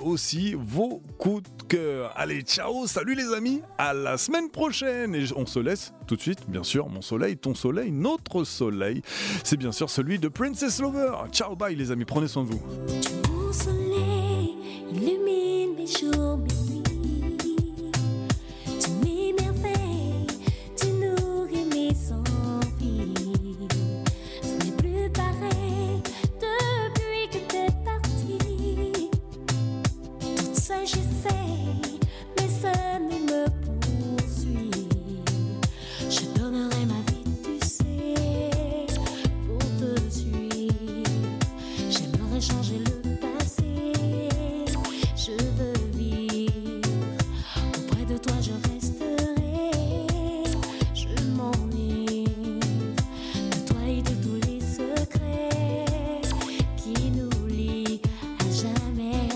aussi vos coups de cœur. Allez, ciao, salut les amis, à la semaine prochaine. Et on se laisse tout de suite, bien sûr, mon soleil, ton soleil, notre soleil. C'est bien sûr celui de Princess Lover. Ciao, bye les amis, prenez soin de vous. Mon soleil illumine mes jours, mes nuits. Tu m'émerveilles, tu nourris mes envies. Ce n'est plus pareil depuis que t'es parti. Toute seule j'essaye, mais ça ne me poursuit. Je donnerai ma vie, tu sais, pour te suivre. J'aimerais changer le passé, je veux vivre. Auprès de toi je resterai, je m'enivre de toi et de tous les secrets qui nous lient à jamais.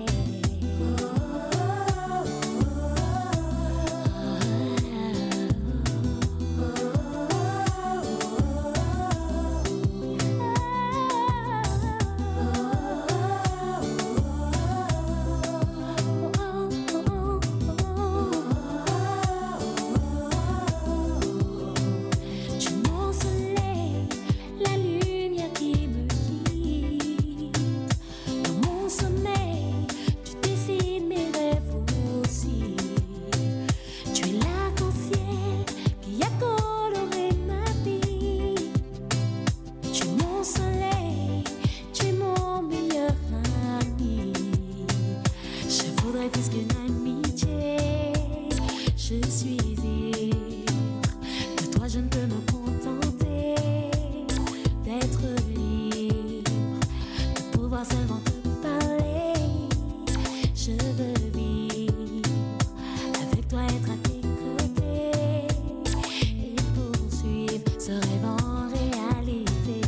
Tu mon soleil, la lumière qui me guide. Dans mon sommeil, tu dessines mes rêves aussi. Tu es l'arc-en-ciel qui a coloré ma vie. Tu es mon soleil, tu es mon meilleur ami. Je voudrais plus qu'une amitié, je suis ivre. De toi je ne peux me contenter d'être libre, de pouvoir seulement te parler. Je veux vivre avec toi, être à tes côtés et poursuivre ce rêve en réalité.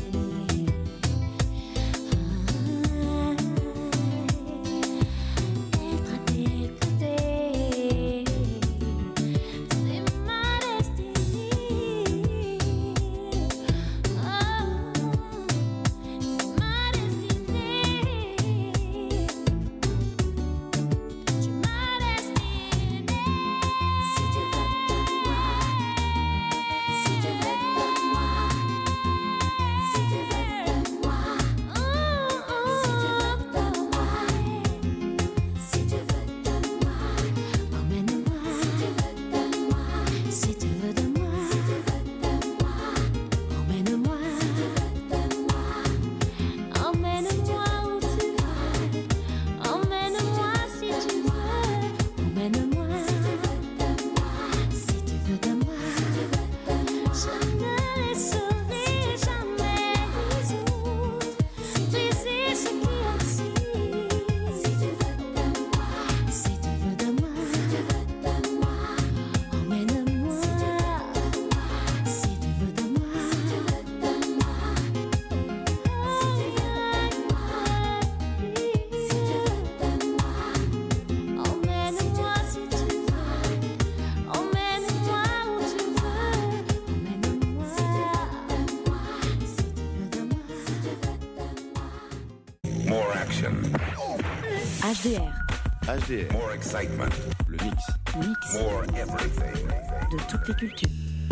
Être à tes côtés, c'est ma destinée. Oh, c'est ma destinée. Tu m'as destinée. Si tu veux de moi, si tu veux de moi, si tu veux de moi, si tu veux de moi, si tu veux de moi, emmène-moi. Si tu veux de moi, si tu veux de moi, emmène-moi. Si tu veux de moi, emmène-moi où tu veux. Emmène-moi si tu veux. Emmène-moi. Si tu veux de moi, je ne laisserai jamais les autres briser ce qui existe. Si tu veux de moi, si tu veux de moi, emmène-moi. Si tu veux de moi, emmène-moi si tu veux. Emmène-moi où tu veux. Emmène-moi. Si tu veux de moi. More action, HDR, HDR, more excitement, le mix. mix more everything. de toutes les cultures.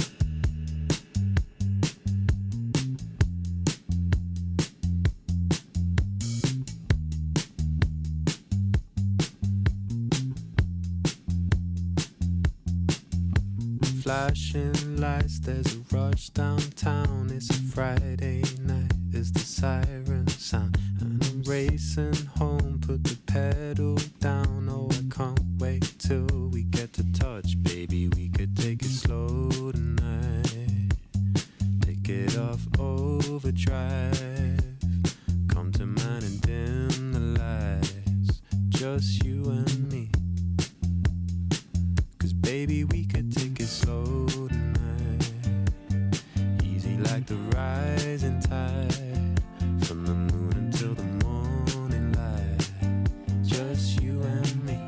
Flashing lights, there's a rush downtown. It's a Friday night as the sirens sound, and I'm racing home. Put the pedal down. Oh, I can't wait till we get to touch, baby. We could take it slow tonight. Take it off overdrive. Come to mine and dim the lights. Just you and me. 'Cause baby, we could take it slow tonight. Easy like the rising tide. From the moon until the morning light. Just you and me.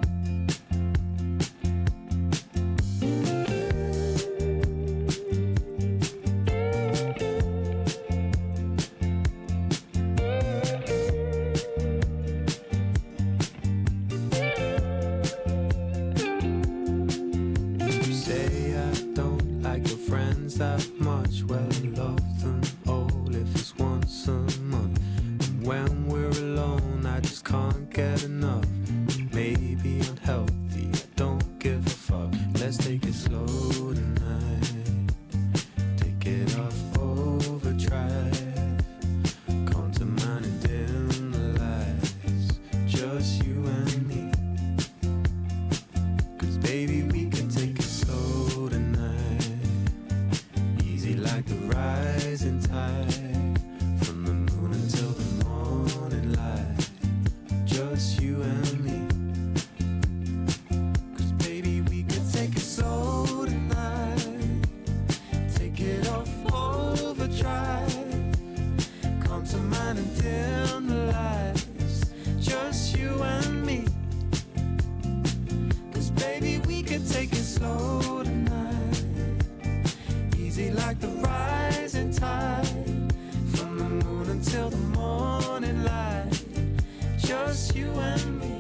had enough. Maybe unhealthy, I don't give a fuck. Let's take it slow tonight. Take it off overdrive. Come to mind and dim the lights. Just you and me. 'Cause baby, we can take it slow tonight. Easy like the rising tide. From the moon until the morning light. Just you and me. 'Cause baby, we can take it slow tonight. Take it off overdrive. Come to mind and dim the lights. Just you and me. 'Cause baby, we can take it slow tonight. Easy like the rising tide. From the moon until the morning light. Just you and me.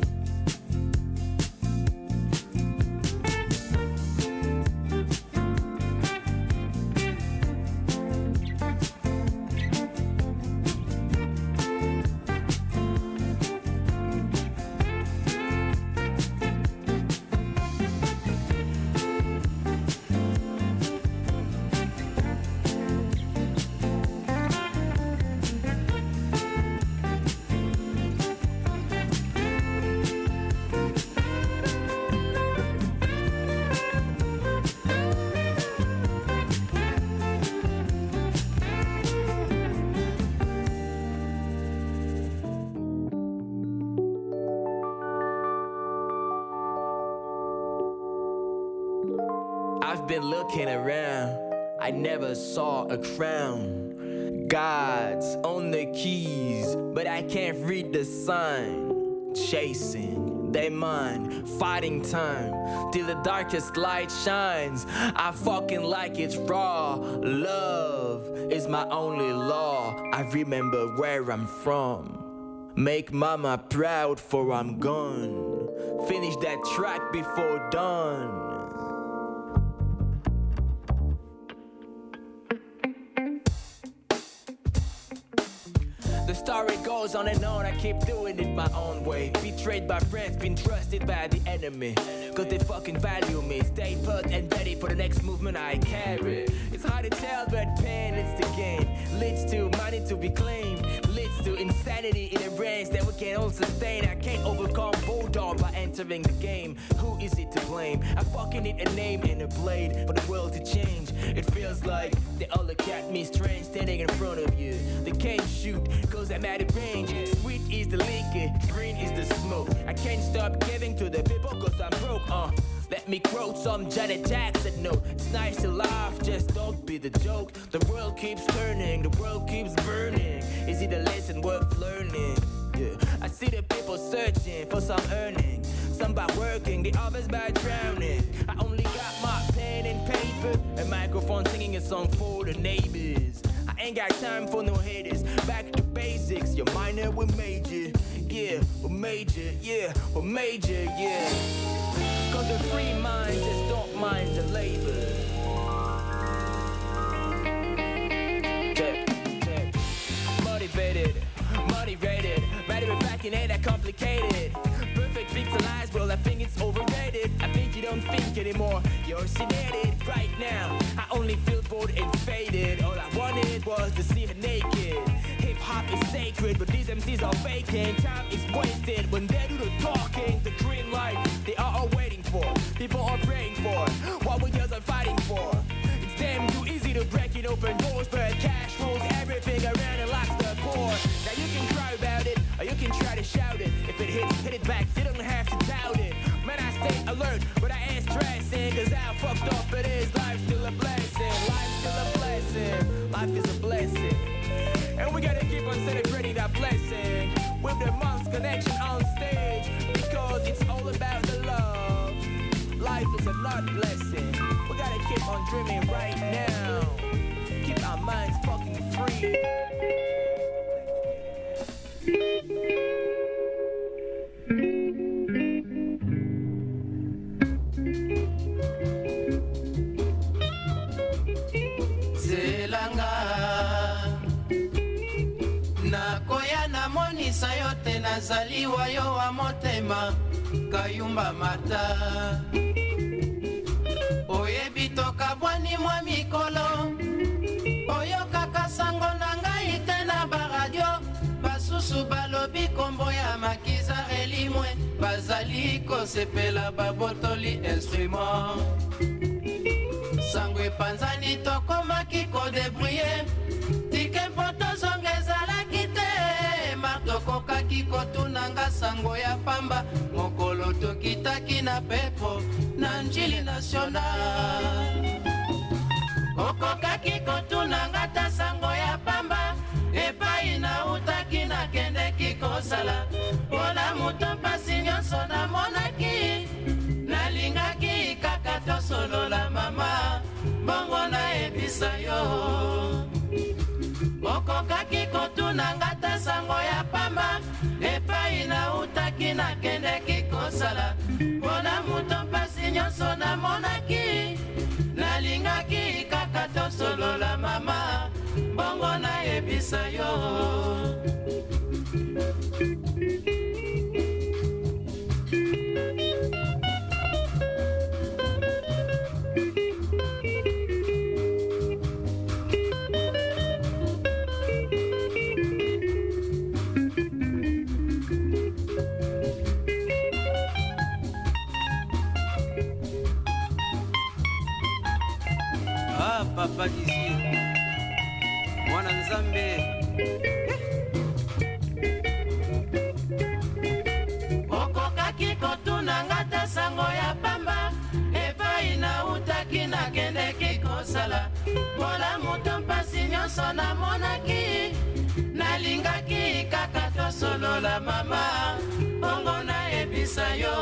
I've been looking around, I never saw a crown. God's on the keys, but I can't read the sign. Chasing their mind, fighting time, till the darkest light shines. I fucking like it raw. Love is my only law. I remember where I'm from. Make mama proud for I'm gone. Finish that track before dawn. The story goes on and on, I keep doing it my own way. Betrayed by friends, been trusted by the enemy. Cause they fucking value me. Stay put and ready for the next movement I carry. It's hard to tell, but pain leads to gain. Leads to money to be claimed. Leads to insanity in a range that we can all sustain. I can't overcome Bulldog by entering the game. Who is it to blame? I fucking need a name and a blade for the world to change. It feels like they all look at me strange standing in front of you. They can't shoot cause I'm out of range. Sweet is the liquor, green is the smoke. I can't stop giving to the people cause I'm broke. Let me quote some Janet Jackson note. It's nice to laugh, just don't be the joke. The world keeps turning, the world keeps burning. Is it a lesson worth learning? Yeah. I see the people searching for some earning. Some by working, the others by drowning. I only got my pen and paper, a microphone singing a song for the neighbors. I ain't got time for no haters. Back to basics, you're minor, we're major. Yeah, we're major, yeah, we're major, yeah. Cause a free mind just don't mind the labor. Check. Motivated, matter of fact, it ain't that complicated. Perfect pixelized, well, I think it's overrated. I think you don't think anymore, you're sedated right now. I only feel bored and faded. All I wanted was to see her naked. Hip-hop is sacred, but these MCs are faking. Time is wasted when they do the talking. The green light, they are all waiting for. People are praying for what we just are fighting for. It's damn too easy to break it open doors, but cash rules everything around and locks the door. Now you can cry about it, or you can try to shout it. If it hits, hit it back, you don't have to doubt it. Man, I stay alert, but I ain't stressing, cause how fucked up it is. Life's still a blessing, life's still a blessing. Life is a blessing, and we gotta keep on celebrating that blessing with the Monks Connection on stage, because it's all about the love. Life is a lot blessing. We gotta keep on dreaming right now. Keep our minds fucking free. Zelanga nakoya na monisa yote na nazali wayo wa motema Kayumba Mata oyebi tokabwani mwa mikolo oyo kaka sango na ngai te na baradio basusu balobi kombo ya Makizare limwe bazali kosepela babotoli instrument sango epanzani tokomaki kodebrouye tike mpo tozonga ezalaki te martokokaki kotunanga sango ya pamba mokolo tokitaki na pepo na njili national okokaki kotunanga ta sango ya pamba epai nautaki nakendeki kosala mpona moto mpasi nyonso namonaki nalingaki kaka tosolola mama bongo nayebisa yo okokaki kotunanga ta sango ya pamba epai nautaki nakendeki kosala mpona moto mpasi nyonso namonaki nalingaki kaka tosolola mama bongo nayebisa yo Papa Dizier mwana nzambe okokaki kotunanga ta sango ya pamba epai nautaki nakendeki kosala mpona moto mpasi nyonso namonaki nalingaki kaka tosolola mama bongo nayebisa yo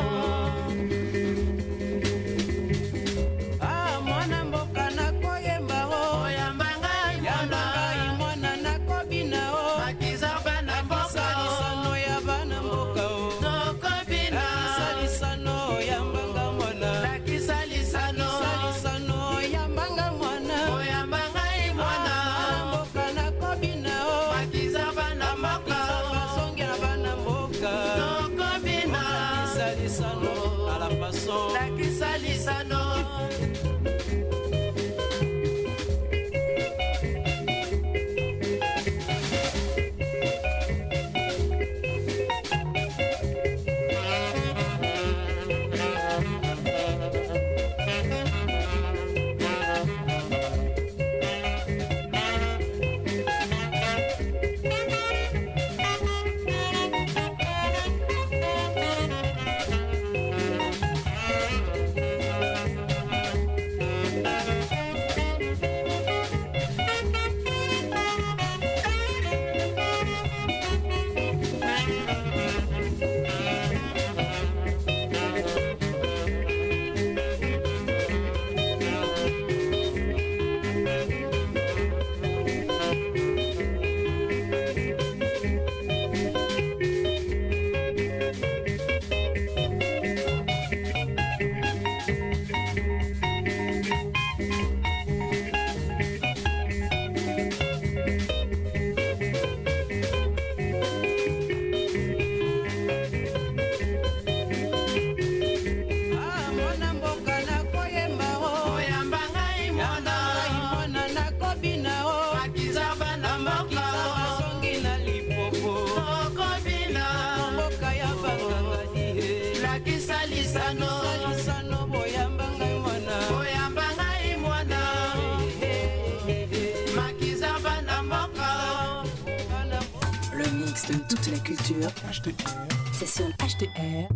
De toute la culture. HDR. C'est sur HDR.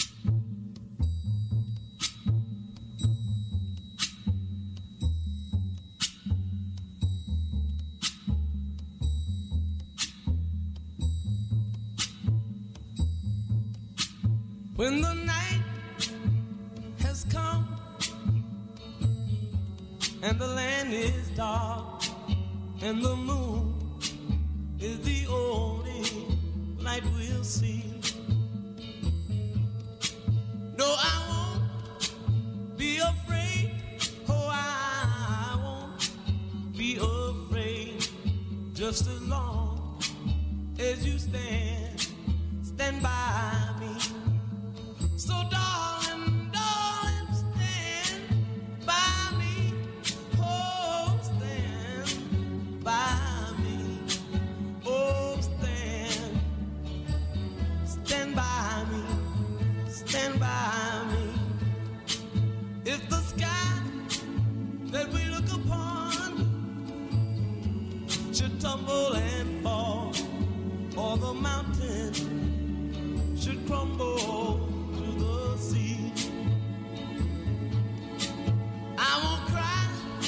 When the night has come and the land is dark and the moon is the only light we'll see. No, I won't be afraid. Oh, I won't be afraid. Just as long as you stand stand by me. If the sky that we look upon should tumble and fall, or the mountain should crumble to the sea, I won't cry,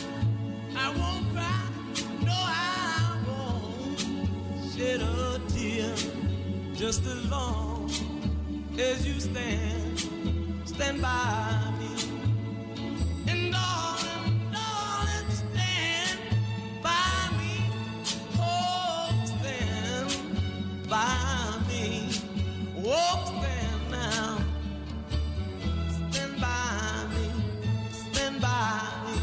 no I won't shed a tear, just as long as you stand by me. And darling, stand by me. Oh, stand by me. Oh, stand now. Stand by me. Stand by me.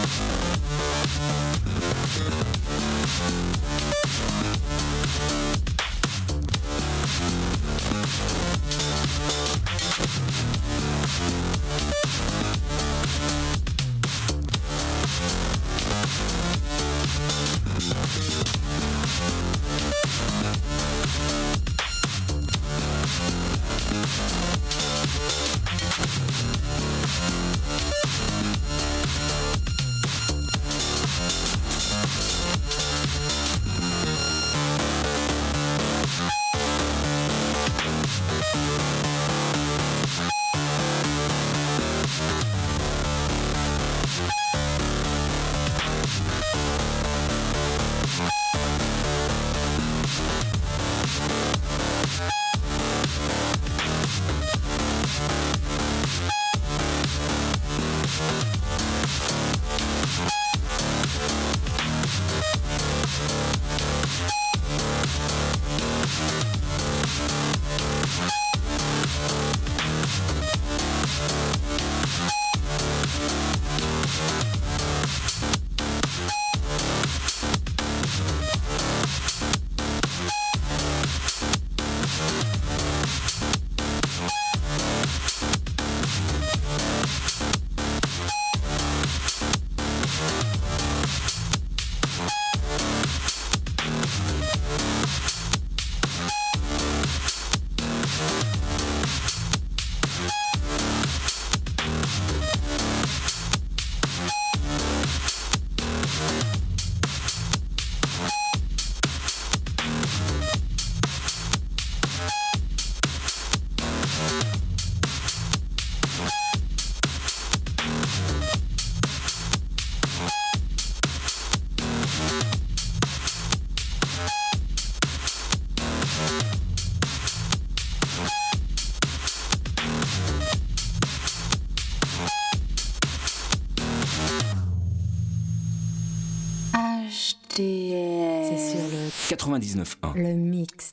HDR. C'est sur le 99.1. Le mix.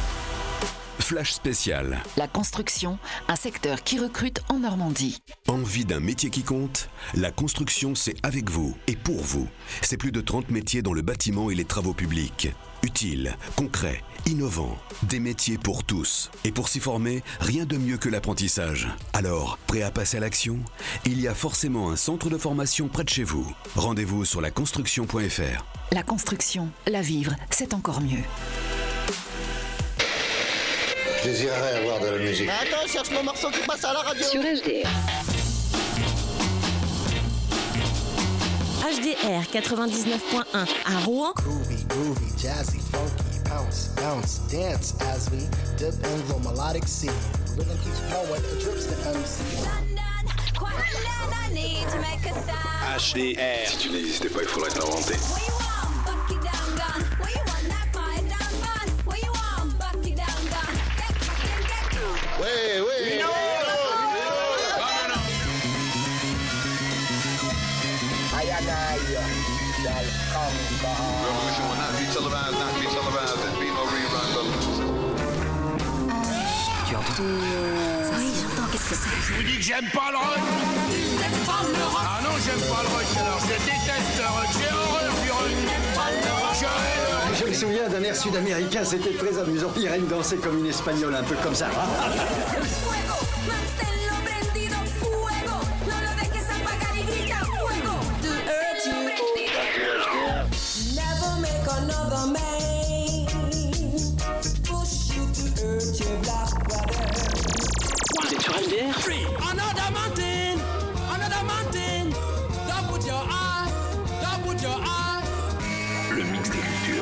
Flash spécial. La construction, un secteur qui recrute en Normandie. Envie d'un métier qui compte ? La construction, c'est avec vous et pour vous. C'est plus de 30 métiers dans le bâtiment et les travaux publics. Utiles, concrets, innovants, des métiers pour tous. Et pour s'y former, rien de mieux que l'apprentissage. Alors, prêt à passer à l'action ? Il y a forcément un centre de formation près de chez vous. Rendez-vous sur laconstruction.fr. La construction, la vivre, c'est encore mieux. Je désirerais avoir de la musique. Attends, cherche mon morceau qui passe à la radio. Sur HDR. HDR 99.1 à Rouen. Groovy, groovy, jazzy, funky, bounce, bounce, dance as we dip in the melodic sea. Rhythm keeps flowing, it drips the MC. HDR. Si tu n'existais pas, il faudrait t'inventer. Ouais, ouais. Non, Revolution will not be televised, not be televised, and be no rerun. Tu entends ? Oui, j'entends, qu'est-ce que c'est ? Je vous dis que j'aime pas le rock. Ah non, j'aime pas le rock, alors je déteste le rock. J'ai horreur du rock. Je me souviens d'un air sud-américain, c'était très amusant. Irène dansait comme une espagnole, un peu comme ça. Vous êtes sur HDR ? Another mountain, another mountain. Don't put your eye, don't put your eye. Le mix des cultures.